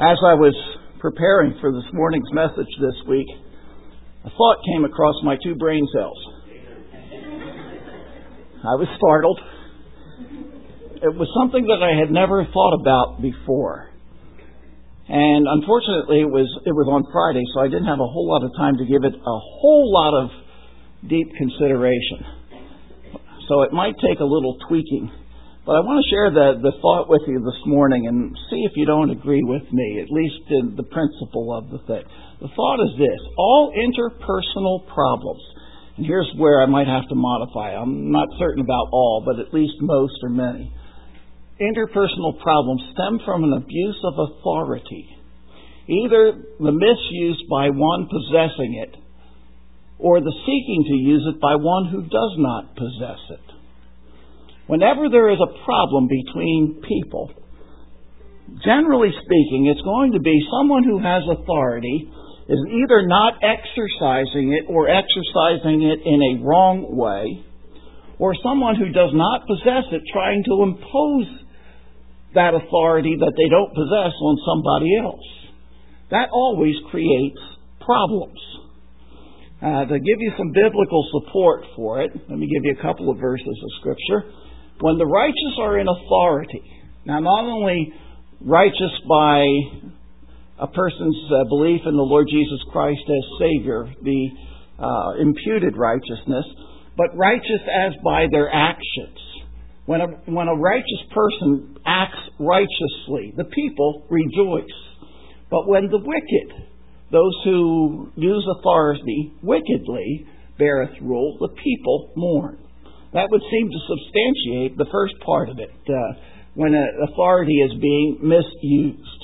As I was preparing for this morning's message this week, a thought came across my two brain cells. I was startled. It was something that I had never thought about before. And unfortunately, it was on Friday, so I didn't have a whole lot of time to give it a whole lot of deep consideration. So it might take a little tweaking. But I want to share the thought with you this morning and see if you don't agree with me, at least in the principle of the thing. The thought is this: all interpersonal problems, and here's where I might have to modify. I'm not certain about all, but at least most or many. Interpersonal problems stem from an abuse of authority, either the misuse by one possessing it or the seeking to use it by one who does not possess it. Whenever there is a problem between people, generally speaking, it's going to be someone who has authority is either not exercising it or exercising it in a wrong way, or someone who does not possess it trying to impose that authority that they don't possess on somebody else. That always creates problems. To give you some biblical support for it, let me give you a couple of verses of Scripture. When the righteous are in authority, now not only righteous by a person's belief in the Lord Jesus Christ as Savior, the imputed righteousness, but righteous as by their actions. When a righteous person acts righteously, the people rejoice. But when the wicked, those who use authority wickedly, beareth rule, the people mourn. That would seem to substantiate the first part of it, when authority is being misused.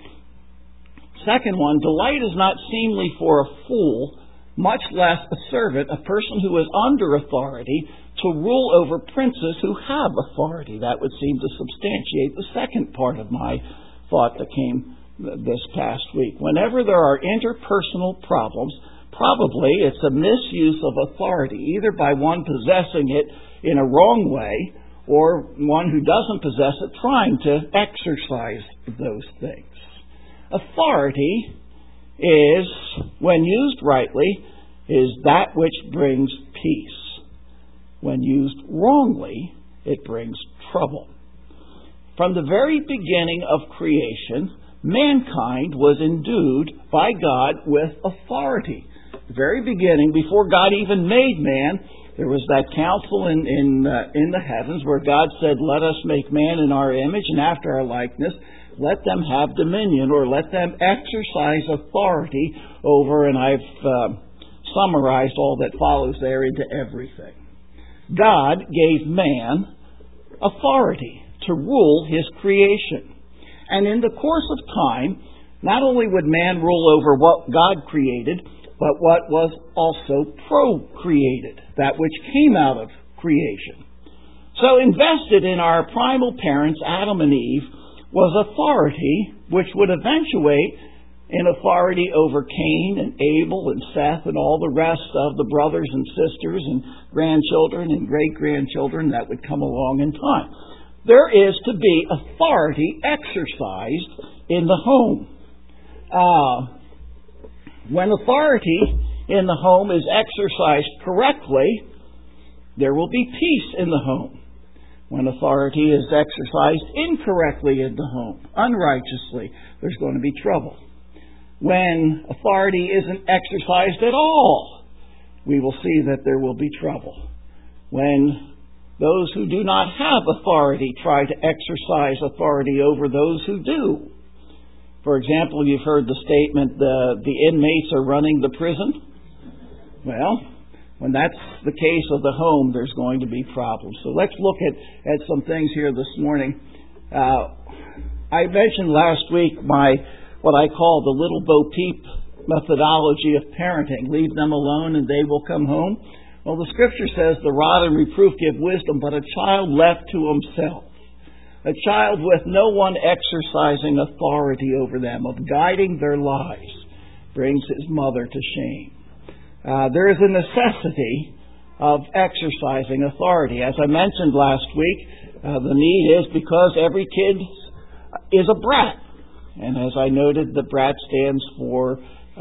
Second one, delight is not seemly for a fool, much less a servant, a person who is under authority, to rule over princes who have authority. That would seem to substantiate the second part of my thought that came this past week. Whenever there are interpersonal problems, probably it's a misuse of authority, either by one possessing it in a wrong way or one who doesn't possess it trying to exercise those things. Authority is, when used rightly, is that which brings peace. When used wrongly, it brings trouble. From the very beginning of creation, mankind was endued by God with authority. The very beginning, before God even made man, there was that counsel in the heavens where God said, "Let us make man in our image and after our likeness. Let them have dominion," or let them exercise authority over, and I've summarized all that follows there into everything. God gave man authority to rule his creation. And in the course of time, not only would man rule over what God created, but what was also procreated, that which came out of creation. So invested in our primal parents, Adam and Eve, was authority which would eventuate in authority over Cain and Abel and Seth and all the rest of the brothers and sisters and grandchildren and great-grandchildren that would come along in time. There is to be authority exercised in the home. When authority in the home is exercised correctly, there will be peace in the home. When authority is exercised incorrectly in the home, unrighteously, there's going to be trouble. When authority isn't exercised at all, we will see that there will be trouble. When those who do not have authority try to exercise authority over those who do. For example, you've heard the statement, the inmates are running the prison. Well, when that's the case of the home, there's going to be problems. So let's look at some things here this morning. I mentioned last week what I call the little Bo Peep methodology of parenting. Leave them alone and they will come home. Well, the Scripture says the rod and reproof give wisdom, but a child left to himself, a child with no one exercising authority over them, of guiding their lives, brings his mother to shame. There is a necessity of exercising authority. As I mentioned last week, the need is because every kid is a brat. And as I noted, the BRAT stands for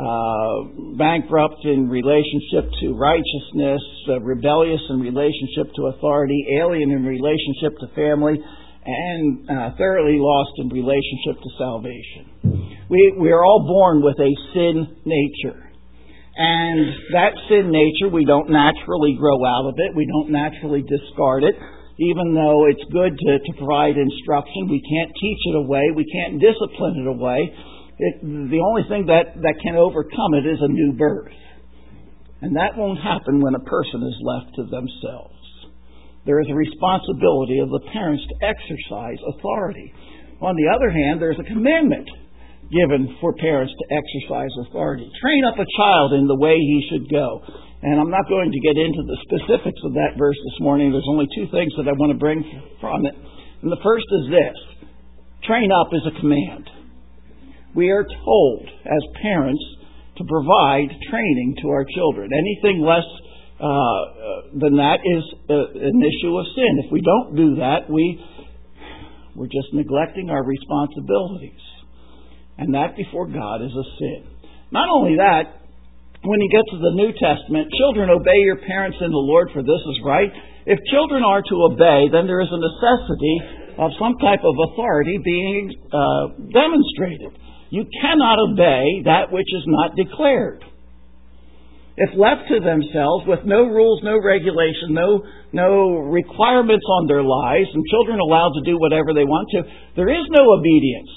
bankrupt in relationship to righteousness, rebellious in relationship to authority, alien in relationship to family, and thoroughly lost in relationship to salvation. We are all born with a sin nature. And that sin nature, we don't naturally grow out of it. We don't naturally discard it. Even though it's good to provide instruction, we can't teach it away. We can't discipline it away. The only thing that can overcome it is a new birth. And that won't happen when a person is left to themselves. There is a responsibility of the parents to exercise authority. On the other hand, there's a commandment given for parents to exercise authority. Train up a child in the way he should go. And I'm not going to get into the specifics of that verse this morning. There's only two things that I want to bring from it. And the first is this. Train up is a command. We are told as parents to provide training to our children. Anything less than that is an issue of sin. If we don't do that, we're just neglecting our responsibilities. And that before God is a sin. Not only that, when you get to the New Testament, children, obey your parents in the Lord, for this is right. If children are to obey, then there is a necessity of some type of authority being demonstrated. You cannot obey that which is not declared. If left to themselves with no rules, no regulation, no requirements on their lives, and children allowed to do whatever they want to, there is no obedience.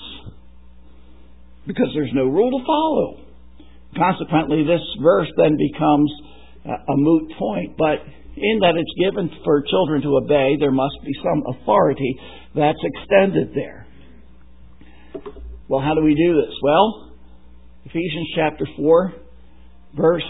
Because there's no rule to follow. Consequently, this verse then becomes a moot point. But in that it's given for children to obey, there must be some authority that's extended there. Well, how do we do this? Well, Ephesians chapter 6, verse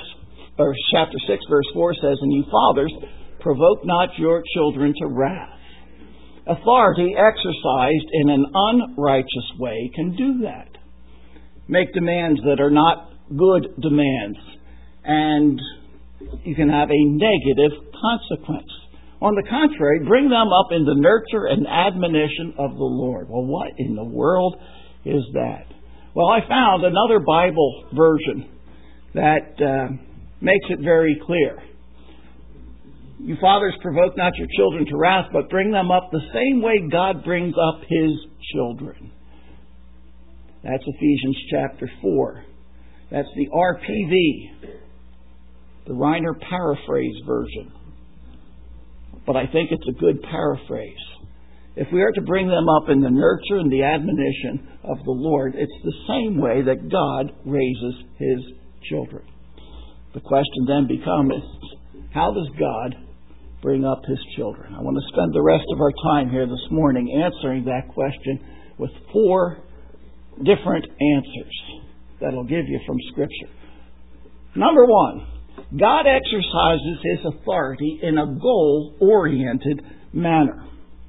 4 says, "And you fathers, provoke not your children to wrath." Authority exercised in an unrighteous way can do that. Make demands that are not good demands, and you can have a negative consequence. On the contrary, bring them up in the nurture and admonition of the Lord. Well, what in the world is that? Well, I found another Bible version that makes it very clear. You fathers, provoke not your children to wrath, but bring them up the same way God brings up His children. That's Ephesians chapter 4. That's the RPV, the Reiner Paraphrase version. But I think it's a good paraphrase. If we are to bring them up in the nurture and the admonition of the Lord, it's the same way that God raises His children. The question then becomes, how does God bring up His children? I want to spend the rest of our time here this morning answering that question with 4 different answers that I'll give you from Scripture. Number 1, God exercises His authority in a goal-oriented manner.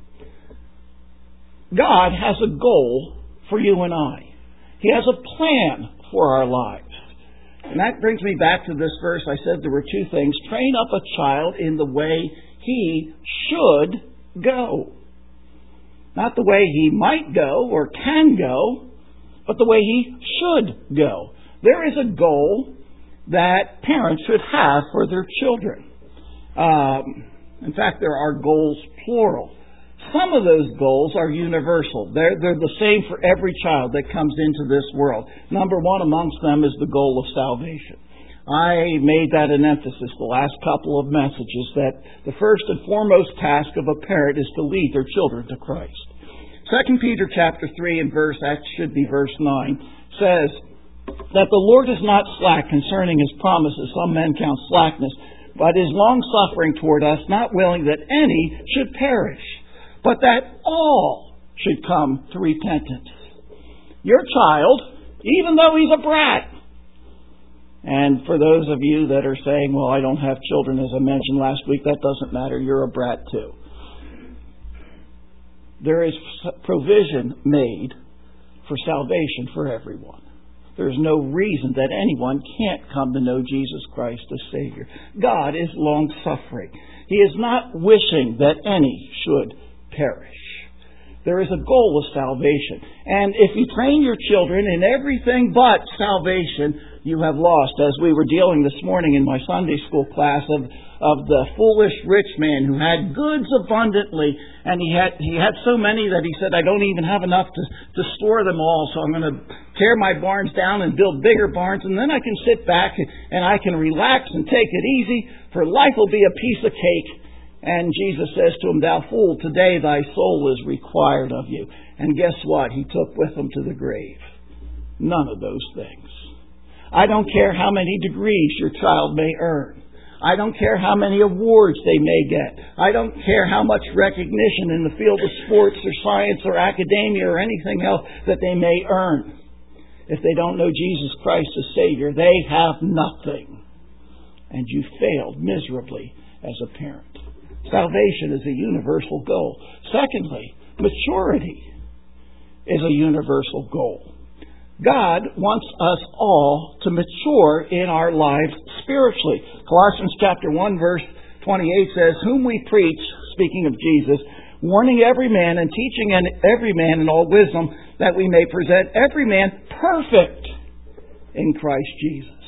God has a goal for you and I. He has a plan for our lives. And that brings me back to this verse. I said there were 2 things. Train up a child in the way he should go. Not the way he might go or can go, but the way he should go. There is a goal that parents should have for their children. In fact, there are goals plural. Some of those goals are universal. They're the same for every child that comes into this world. Number 1 amongst them is the goal of salvation. I made that an emphasis the last couple of messages, that the first and foremost task of a parent is to lead their children to Christ. 2 Peter chapter 3 and that should be verse 9, says that the Lord is not slack concerning His promises. Some men count slackness, but is long-suffering toward us, not willing that any should perish, but that all should come to repentance. Your child, even though he's a brat, and for those of you that are saying, well, I don't have children, as I mentioned last week, that doesn't matter, you're a brat too. There is provision made for salvation for everyone. There's no reason that anyone can't come to know Jesus Christ as Savior. God is long-suffering. He is not wishing that any should perish. There is a goal of salvation. And if you train your children in everything but salvation, you have lost. As we were dealing this morning in my Sunday school class of the foolish rich man who had goods abundantly, and he had so many that he said, I don't even have enough to store them all, so I'm going to tear my barns down and build bigger barns, and then I can sit back and I can relax and take it easy, for life will be a piece of cake. And Jesus says to him, thou fool, today thy soul is required of you. And guess what? He took with him to the grave. None of those things. I don't care how many degrees your child may earn. I don't care how many awards they may get. I don't care how much recognition in the field of sports or science or academia or anything else that they may earn. If they don't know Jesus Christ as Savior, they have nothing. And you failed miserably as a parent. Salvation is a universal goal. Secondly, maturity is a universal goal. God wants us all to mature in our lives spiritually. Colossians chapter 1 verse 28 says, whom we preach, speaking of Jesus, warning every man and teaching every man in all wisdom, that we may present every man perfect in Christ Jesus.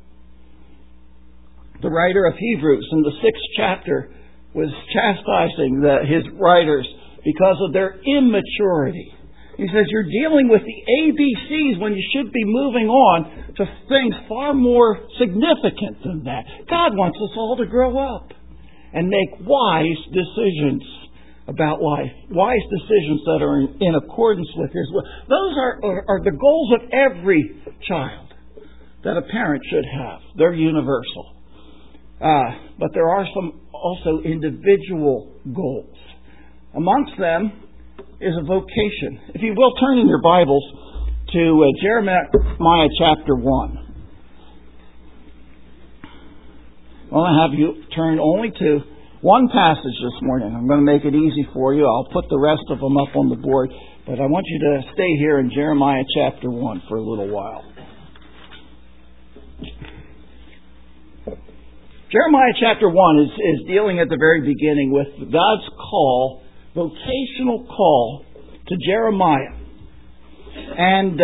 The writer of Hebrews in the 6th chapter was chastising his writers because of their immaturity. He says, you're dealing with the ABCs when you should be moving on to things far more significant than that. God wants us all to grow up and make wise decisions about life. Wise decisions that are in accordance with His will. Those are the goals of every child that a parent should have. They're universal. But there are some also individual goals. Amongst them is a vocation. If you will, turn in your Bibles to Jeremiah chapter 1. I want to have you turn only to one passage this morning. I'm going to make it easy for you. I'll put the rest of them up on the board. But I want you to stay here in Jeremiah chapter 1 for a little while. Jeremiah chapter 1 is dealing at the very beginning with God's call, vocational call to Jeremiah. And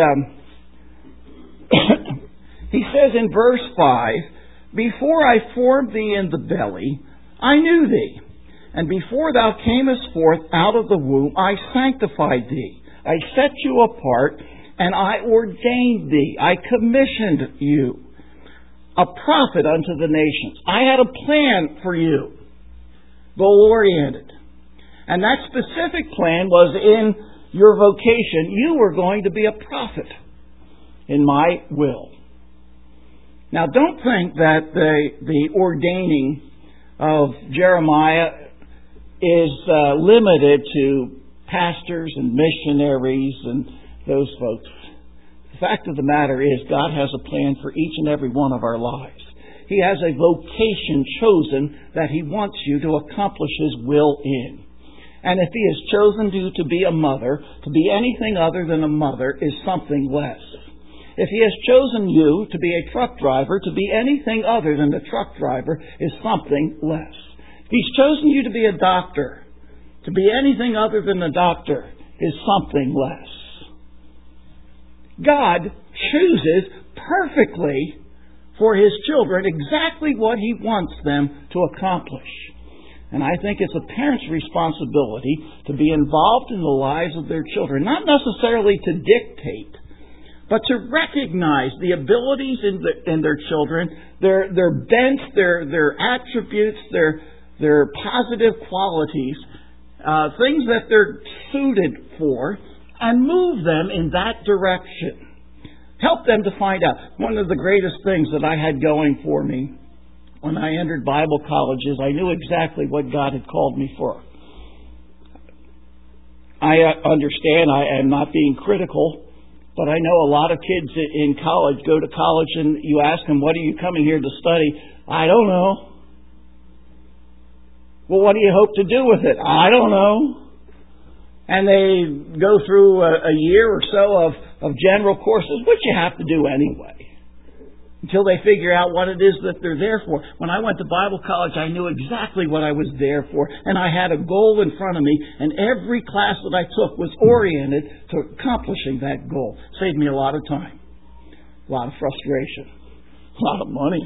he says in verse 5, before I formed thee in the belly, I knew thee. And before thou camest forth out of the womb, I sanctified thee. I set you apart, and I ordained thee. I commissioned you, a prophet unto the nations. I had a plan for you, goal-oriented. And that specific plan was in your vocation. You were going to be a prophet in my will. Now, don't think that the ordaining of Jeremiah is limited to pastors and missionaries and those folks. The fact of the matter is, God has a plan for each and every one of our lives. He has a vocation chosen that He wants you to accomplish His will in. And if He has chosen you to be a mother, to be anything other than a mother is something less. If He has chosen you to be a truck driver, to be anything other than a truck driver is something less. If He's chosen you to be a doctor, to be anything other than a doctor is something less. God chooses perfectly for His children exactly what He wants them to accomplish. And I think it's a parent's responsibility to be involved in the lives of their children, not necessarily to dictate, but to recognize the abilities in their children, their bents, their attributes, their positive qualities, things that they're suited for, and move them in that direction. Help them to find out. One of the greatest things that I had going for me when I entered Bible colleges, I knew exactly what God had called me for. I understand I am not being critical, but I know a lot of kids in college go to college and you ask them, what are you coming here to study? I don't know. Well, what do you hope to do with it? I don't know. And they go through a year or so of general courses, which you have to do anyway. until they figure out what it is that they're there for. When I went to Bible college, I knew exactly what I was there for, and I had a goal in front of me, and every class that I took was oriented to accomplishing that goal. Saved me a lot of time, a lot of frustration, a lot of money.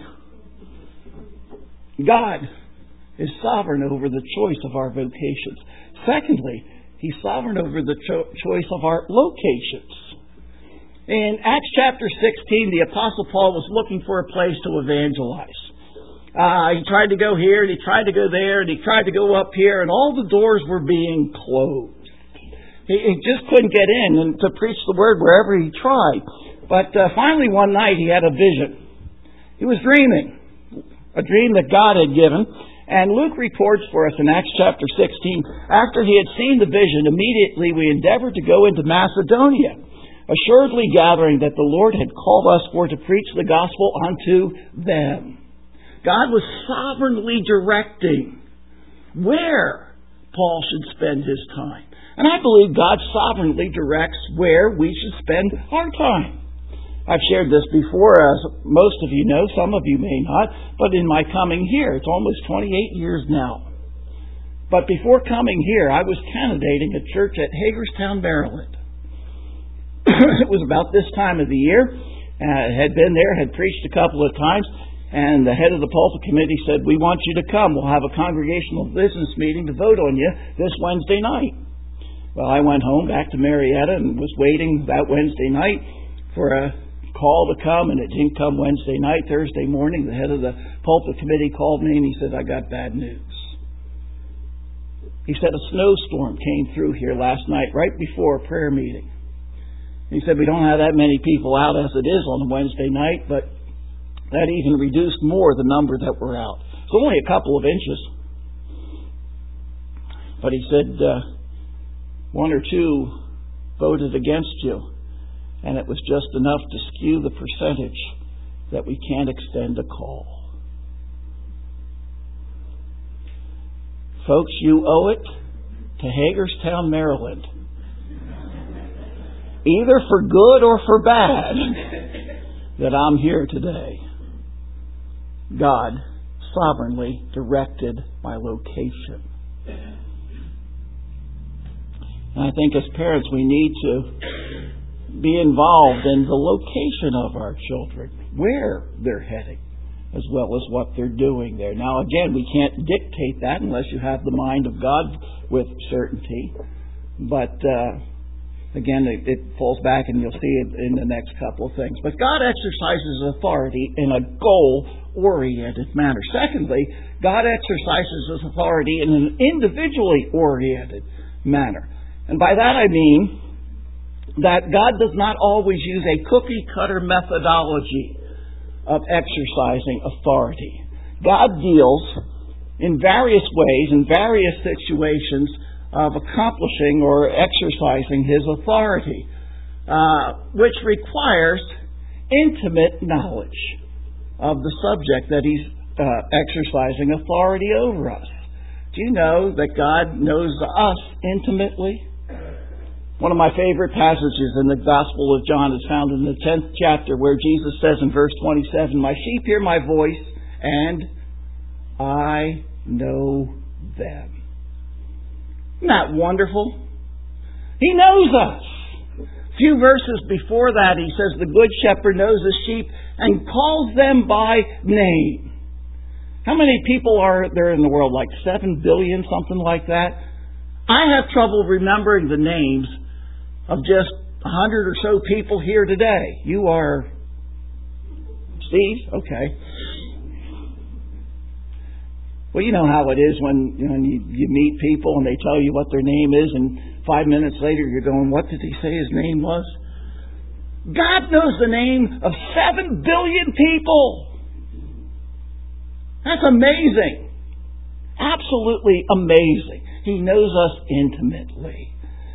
God is sovereign over the choice of our vocations. Secondly, He's sovereign over the choice of our locations. In Acts chapter 16, the Apostle Paul was looking for a place to evangelize. He tried to go here, and he tried to go there, and he tried to go up here, and all the doors were being closed. He just couldn't get in and to preach the word wherever he tried. But finally one night he had a vision. He was dreaming, a dream that God had given. And Luke reports for us in Acts chapter 16, after he had seen the vision, immediately we endeavored to go into Macedonia, assuredly gathering that the Lord had called us for to preach the gospel unto them. God was sovereignly directing where Paul should spend his time. And I believe God sovereignly directs where we should spend our time. I've shared this before, as most of you know, some of you may not, but in my coming here, it's almost 28 years now. But before coming here, I was candidating a church at Hagerstown, Maryland. It was about this time of the year. Had been there, had preached a couple of times, and the head of the pulpit committee said, "We want you to come. We'll have a congregational business meeting to vote on you this Wednesday night." Well, I went home back to Marietta and was waiting that Wednesday night for a call to come, and it didn't come Wednesday night. Thursday morning, the head of the pulpit committee called me, and he said, "I got bad news." He said, "A snowstorm came through here last night, right before a prayer meeting." He said, "We don't have that many people out as it is on a Wednesday night, but that even reduced more the number that were out. It's only a couple of inches." But he said, one or two voted against you, and it was just enough to skew the percentage that we can't extend a call. Folks, you owe it to Hagerstown, Maryland, either for good or for bad, that I'm here today. God sovereignly directed my location. And I think as parents we need to be involved in the location of our children, where they're heading, as well as what they're doing there. Now again, we can't dictate that unless you have the mind of God with certainty. But again, it falls back, and you'll see it in the next couple of things. But God exercises authority in a goal-oriented manner. Secondly, God exercises His authority in an individually oriented manner. And by that I mean that God does not always use a cookie-cutter methodology of exercising authority. God deals in various ways, in various situations, of accomplishing or exercising His authority, which requires intimate knowledge of the subject that He's exercising authority over us. Do you know that God knows us intimately? One of my favorite passages in the Gospel of John is found in the 10th chapter, where Jesus says in verse 27, "My sheep hear my voice, and I know them." Isn't that wonderful? He knows us. A few verses before that, he says, "The good shepherd knows his sheep and calls them by name." How many people are there in the world? Like 7 billion, something like that? I have trouble remembering the names of just 100 or so people here today. You are Steve? Okay. Well, you know how it is when you meet people and they tell you what their name is, and 5 minutes later you're going, "What did he say his name was?" God knows the name of 7 billion people. That's amazing. Absolutely amazing. He knows us intimately.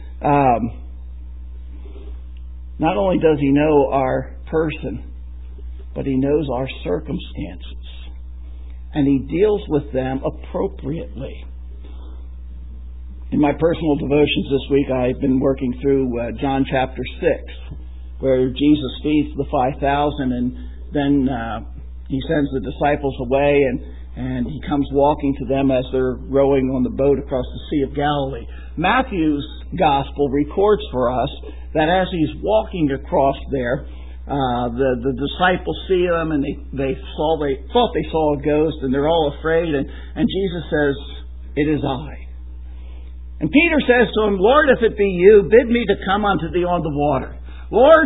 Not only does He know our person, but He knows our circumstances. And He deals with them appropriately. In my personal devotions this week, I've been working through John chapter 6, where Jesus feeds the 5,000, and then he sends the disciples away, and he comes walking to them as they're rowing on the boat across the Sea of Galilee. Matthew's Gospel records for us that as he's walking across there, the disciples see him, and they thought they saw a ghost, and they're all afraid, and Jesus says, "It is I." And Peter says to him, "Lord, if it be you, bid me to come unto thee on the water." Lord,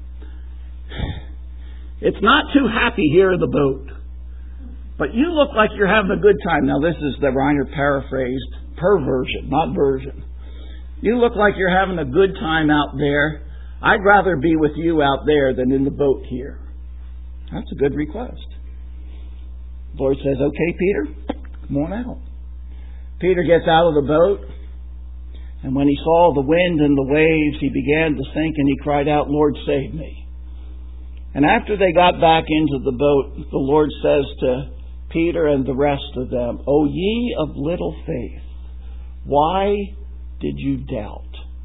it's not too happy here in the boat, but you look like you're having a good time. Now this is the Reiner paraphrased, perversion, not version. You look like you're having a good time out there. I'd rather be with you out there than in the boat here. That's a good request. The Lord says, "Okay, Peter, come on out." Peter gets out of the boat, and when he saw the wind and the waves, he began to sink, and he cried out, "Lord, save me." And after they got back into the boat, the Lord says to Peter and the rest of them, "O ye of little faith, why did you doubt?"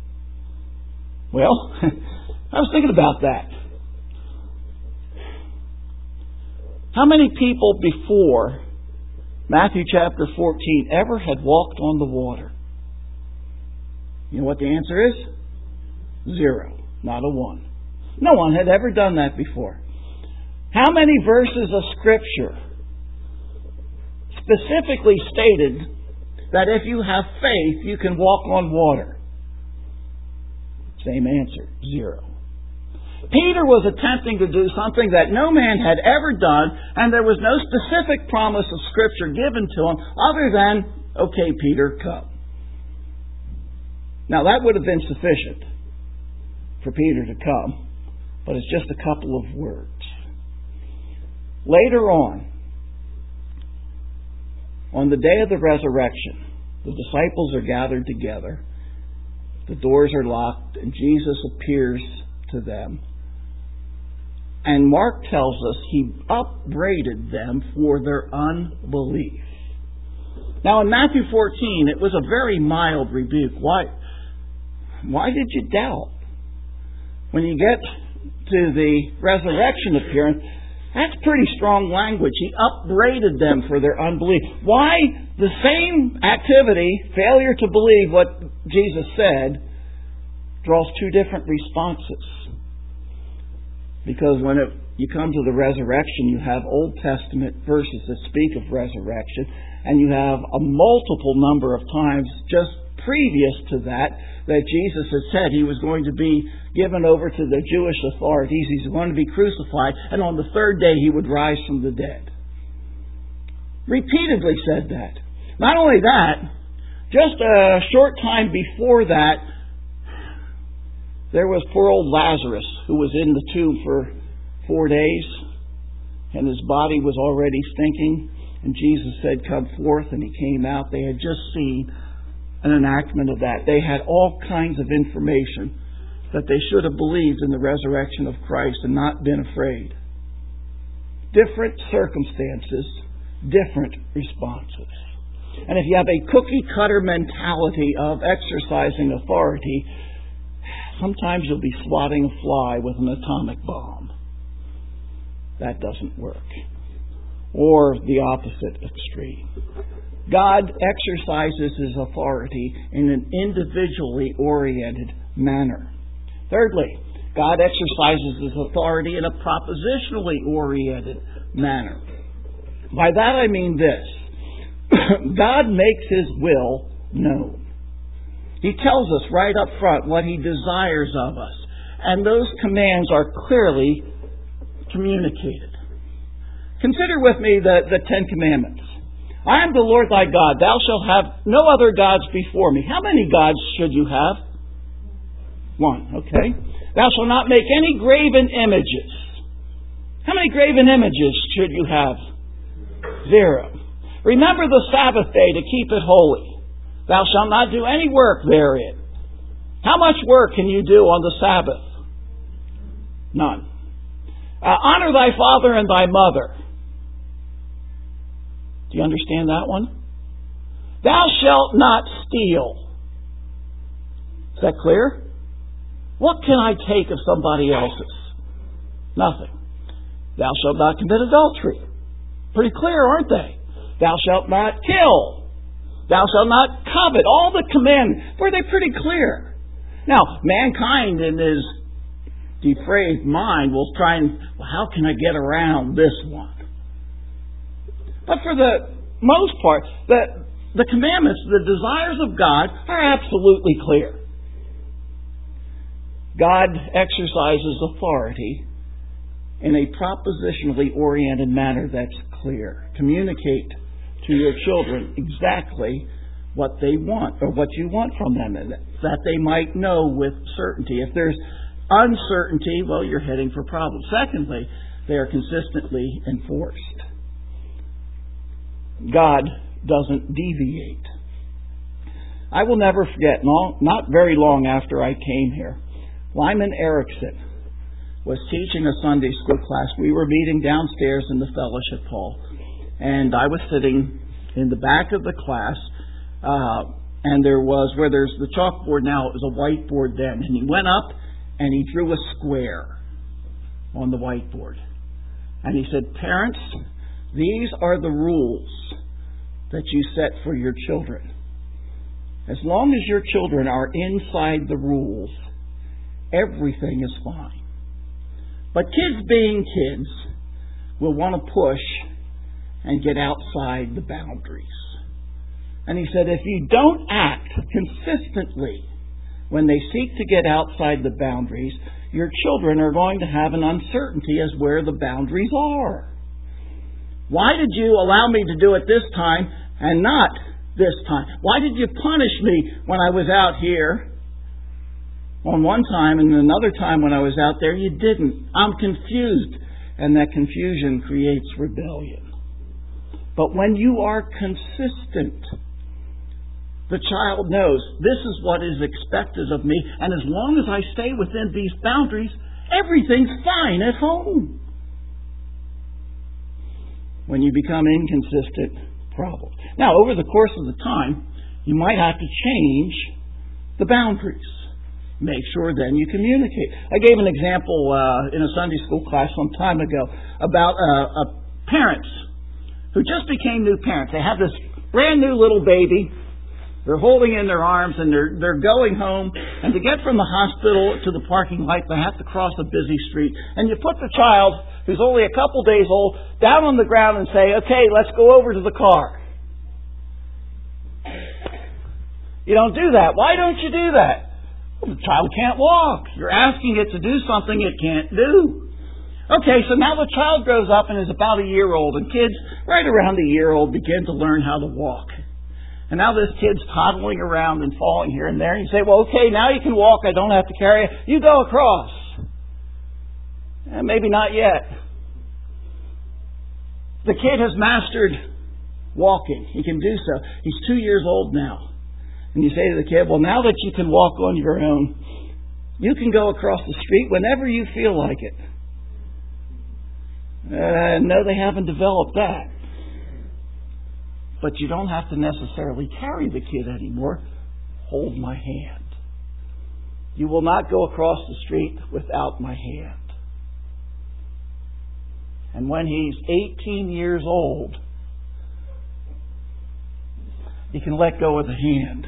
Well, I was thinking about that. How many people before Matthew chapter 14 ever had walked on the water? You know what the answer is? 0. Not a 1. No one had ever done that before. How many verses of Scripture specifically stated that if you have faith, you can walk on water? Same answer, 0. Peter was attempting to do something that no man had ever done, and there was no specific promise of Scripture given to him other than, "Okay, Peter, come." Now that would have been sufficient for Peter to come, but it's just a couple of words. Later on the day of the resurrection, the disciples are gathered together, the doors are locked, and Jesus appears to them. And Mark tells us he upbraided them for their unbelief. Now in Matthew 14, it was a very mild rebuke. Why did you doubt? When you get to the resurrection appearance, that's pretty strong language. He upbraided them for their unbelief. Why? The same activity, failure to believe what Jesus said, draws 2 different responses. Because when you come to the resurrection, you have Old Testament verses that speak of resurrection, and you have a multiple number of times just previous to that Jesus had said he was going to be given over to the Jewish authorities. He's going to be crucified, and on the 3rd day he would rise from the dead. Repeatedly said that. Not only that, just a short time before that, there was poor old Lazarus who was in the tomb for 4 days, and his body was already stinking, and Jesus said, "Come forth," and he came out. They had just seen an enactment of that. They had all kinds of information that they should have believed in the resurrection of Christ and not been afraid. Different circumstances, different responses. And if you have a cookie-cutter mentality of exercising authority, sometimes you'll be swatting a fly with an atomic bomb. That doesn't work. Or the opposite extreme. God exercises His authority in an individually oriented manner. Thirdly, God exercises His authority in a propositionally oriented manner. By that I mean this. God makes His will known. He tells us right up front what He desires of us. And those commands are clearly communicated. Consider with me the 10 Commandments. I am the Lord thy God. Thou shalt have no other gods before me. How many gods should you have? 1, okay. Thou shalt not make any graven images. How many graven images should you have? 0. Remember the Sabbath day to keep it holy. Thou shalt not do any work therein. How much work can you do on the Sabbath? None. Honor thy father and thy mother. Do you understand that one? Thou shalt not steal. Is that clear? What can I take of somebody else's? Nothing. Thou shalt not commit adultery. Pretty clear, aren't they? Thou shalt not kill. Thou shalt not covet. All the commandments, were they pretty clear? Now, mankind in his depraved mind will try and, well, how can I get around this one? But for the most part, the commandments, the desires of God are absolutely clear. God exercises authority in a propositionally oriented manner that's clear. Communicate to your children exactly what they want or what you want from them, and that they might know with certainty. If there's uncertainty, well, you're heading for problems. Secondly, they are consistently enforced. God doesn't deviate. I will never forget, not very long after I came here, Lyman Erickson was teaching a Sunday school class. We were meeting downstairs in the fellowship hall, and I was sitting in the back of the class, and there was, where there's the chalkboard now, it was a whiteboard then, and he went up and he drew a square on the whiteboard. And he said, "Parents, these are the rules that you set for your children. As long as your children are inside the rules, everything is fine. But kids being kids will want to push and get outside the boundaries." And he said, if you don't act consistently when they seek to get outside the boundaries, your children are going to have an uncertainty as where the boundaries are. Why did you allow me to do it this time and not this time? Why did you punish me when I was out here on one time, and another time when I was out there you didn't? I'm confused. And that confusion creates rebellion. But when you are consistent, the child knows this is what is expected of me, and as long as I stay within these boundaries, everything's fine at home. When you become inconsistent, problem. Now, over the course of the time, you might have to change the boundaries. Make sure then you communicate. I gave an example in a Sunday school class some time ago about parents who just became new parents. They have this brand new little baby. They're holding in their arms and they're going home. And to get from the hospital to the parking lot, they have to cross a busy street. And you put the child, who's only a couple days old, down on the ground and say, okay, let's go over to the car. You don't do that. Why don't you do that? Well, the child can't walk. You're asking it to do something it can't do. Okay, so now the child grows up and is about a year old, and kids right around a year old begin to learn how to walk. And now this kid's toddling around and falling here and there, and you say, well, okay, now you can walk. I don't have to carry you. You go across. Maybe not yet. The kid has mastered walking. He can do so. He's 2 years old now. And you say to the kid, well, now that you can walk on your own, you can go across the street whenever you feel like it. No, they haven't developed that. But you don't have to necessarily carry the kid anymore. Hold my hand. You will not go across the street without my hand. And when he's 18 years old, you can let go of the hand.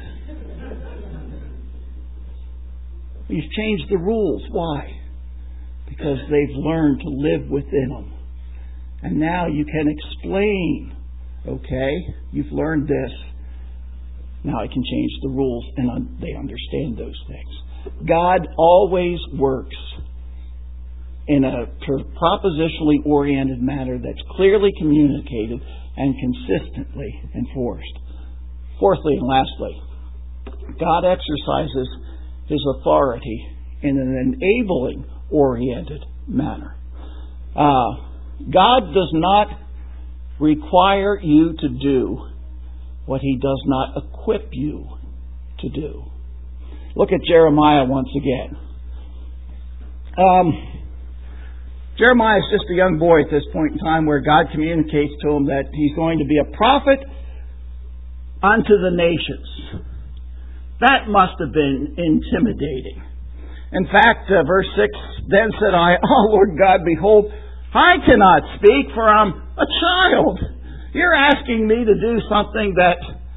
He's changed the rules. Why? Because they've learned to live within them. And now you can explain, okay, you've learned this. Now I can change the rules, and they understand those things. God always works in a propositionally oriented manner that's clearly communicated and consistently enforced. Fourthly and lastly, God exercises His authority in an enabling oriented manner. God does not require you to do what He does not equip you to do. Look at Jeremiah once again. Jeremiah is just a young boy at this point in time where God communicates to him that he's going to be a prophet unto the nations. That must have been intimidating. In fact, verse 6, then said I, O Lord God, behold, I cannot speak, for I'm a child. You're asking me to do something that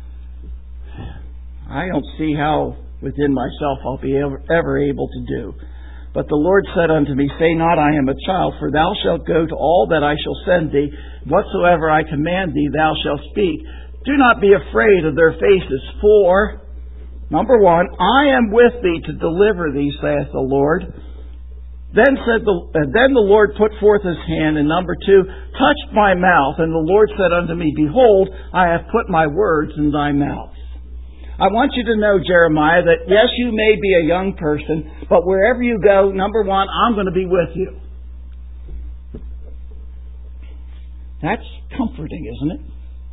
I don't see how within myself I'll be ever able to do. But the Lord said unto me, Say not, I am a child, for thou shalt go to all that I shall send thee. Whatsoever I command thee, thou shalt speak. Do not be afraid of their faces, for, number one, I am with thee to deliver thee, saith the Lord. Then the Lord put forth His hand, and number two, touched my mouth. And the Lord said unto me, Behold, I have put my words in thy mouth. I want you to know, Jeremiah, that yes, you may be a young person, but wherever you go, number one, I'm going to be with you. That's comforting, isn't it?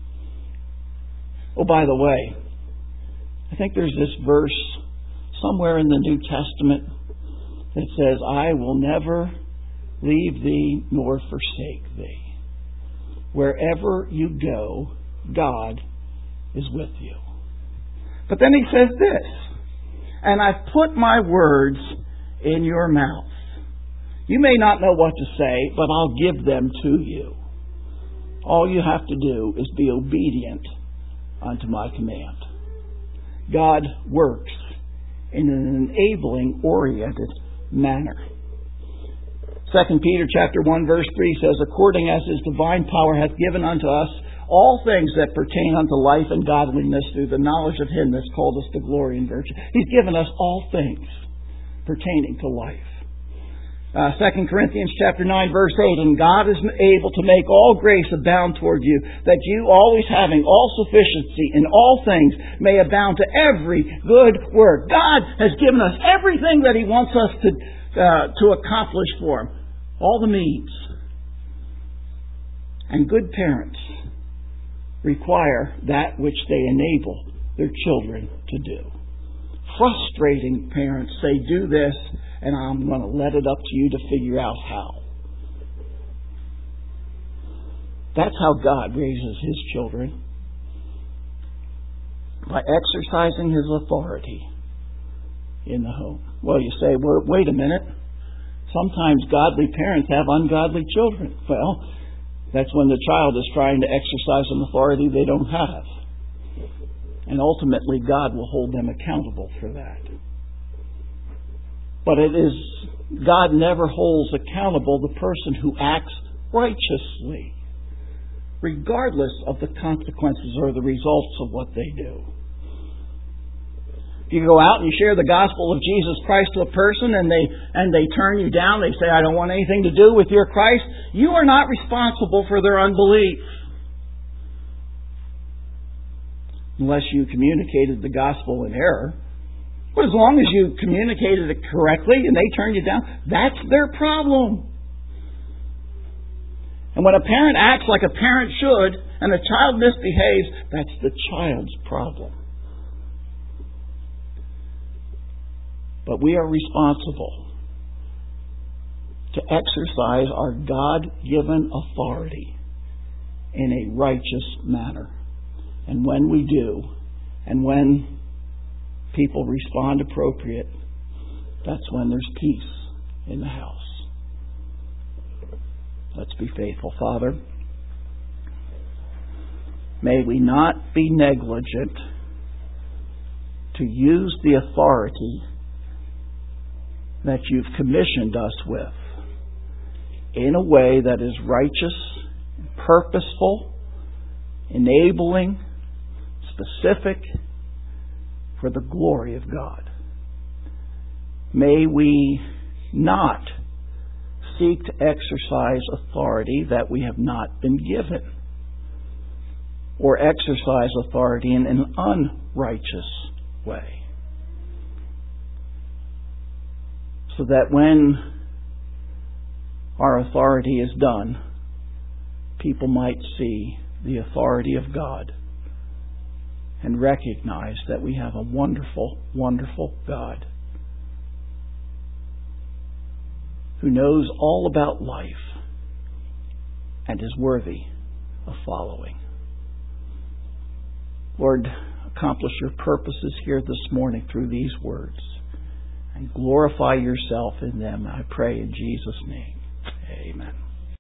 Oh, by the way, I think there's this verse somewhere in the New Testament that says, I will never leave thee nor forsake thee. Wherever you go, God is with you. But then He says this, and I've put my words in your mouth. You may not know what to say, but I'll give them to you. All you have to do is be obedient unto my command. God works in an enabling, oriented manner. 2 Peter chapter 1 verse 3 says, According as His divine power hath given unto us all things that pertain unto life and godliness through the knowledge of Him that's called us to glory and virtue. He's given us all things pertaining to life. 2 Corinthians chapter 9 verse 8, And God is able to make all grace abound toward you, that you always having all sufficiency in all things may abound to every good work. God has given us everything that He wants us to accomplish for Him. All the means. And good parents require that which they enable their children to do. Frustrating parents say, do this, and I'm going to let it up to you to figure out how. That's how God raises His children. By exercising His authority in the home. Well, you say, well, wait a minute. Sometimes godly parents have ungodly children. Well, that's when the child is trying to exercise an authority they don't have. And ultimately, God will hold them accountable for that. But God never holds accountable the person who acts righteously, regardless of the consequences or the results of what they do. If you go out and you share the gospel of Jesus Christ to a person and they turn you down, they say, I don't want anything to do with your Christ, you are not responsible for their unbelief. Unless you communicated the gospel in error. But as long as you communicated it correctly and they turned you down, that's their problem. And when a parent acts like a parent should and a child misbehaves, that's the child's problem. But we are responsible to exercise our God-given authority in a righteous manner. And when we do, and when people respond appropriate, that's when there's peace in the house. Let's be faithful. Father, may we not be negligent to use the authority that You've commissioned us with in a way that is righteous, purposeful, enabling, specific, for the glory of God. May we not seek to exercise authority that we have not been given, or exercise authority in an unrighteous way. So that when our authority is done, people might see the authority of God and recognize that we have a wonderful, wonderful God who knows all about life and is worthy of following. Lord, accomplish Your purposes here this morning through these words and glorify Yourself in them. I pray in Jesus' name. Amen.